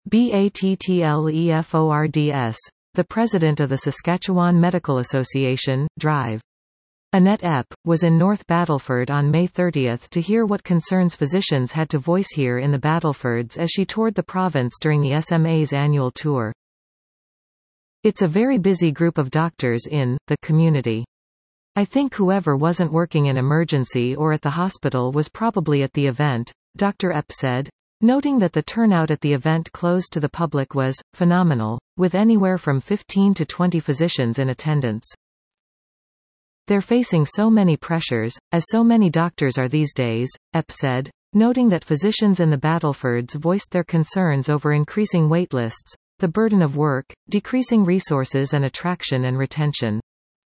BATTLEFORDS, the president of the Saskatchewan Medical Association, Drive. Annette Epp, was in North Battleford on May 30 to hear what concerns physicians had to voice here in the Battlefords as she toured the province during the SMA's annual tour. It's a very busy group of doctors in the community. I think whoever wasn't working in emergency or at the hospital was probably at the event, Dr. Epp said, noting that the turnout at the event closed to the public was phenomenal, with anywhere from 15 to 20 physicians in attendance. They're facing so many pressures, as so many doctors are these days, Epp said, noting that physicians in the Battlefords voiced their concerns over increasing waitlists, the burden of work, decreasing resources and attraction and retention.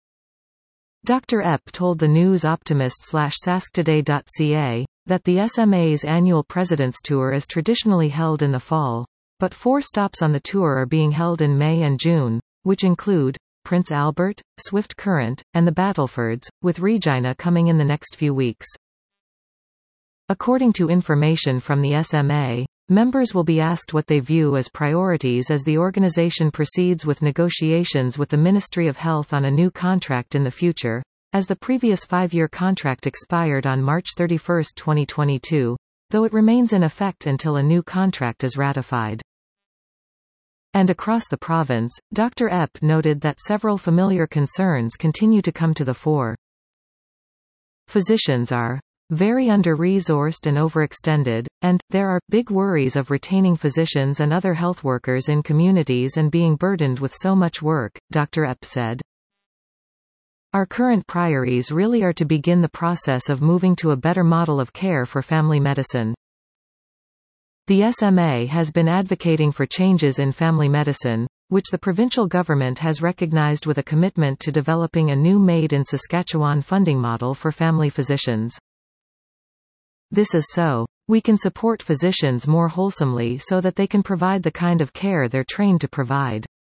Dr. Epp told the News Optimist/sasktoday.ca, that the SMA's annual President's Tour is traditionally held in the fall, but 4 stops on the tour are being held in May and June, which include Prince Albert, Swift Current, and the Battlefords, with Regina coming in the next few weeks. According to information from the SMA, members will be asked what they view as priorities as the organization proceeds with negotiations with the Ministry of Health on a new contract in the future, as the previous 5-year contract expired on March 31, 2022, though it remains in effect until a new contract is ratified. And across the province, Dr. Epp noted that several familiar concerns continue to come to the fore. Physicians are very under-resourced and overextended, and there are big worries of retaining physicians and other health workers in communities and being burdened with so much work, Dr. Epp said. Our current priorities really are to begin the process of moving to a better model of care for family medicine. The SMA has been advocating for changes in family medicine, which the provincial government has recognized with a commitment to developing a new Made in Saskatchewan funding model for family physicians. This is so we can support physicians more wholesomely so that they can provide the kind of care they're trained to provide.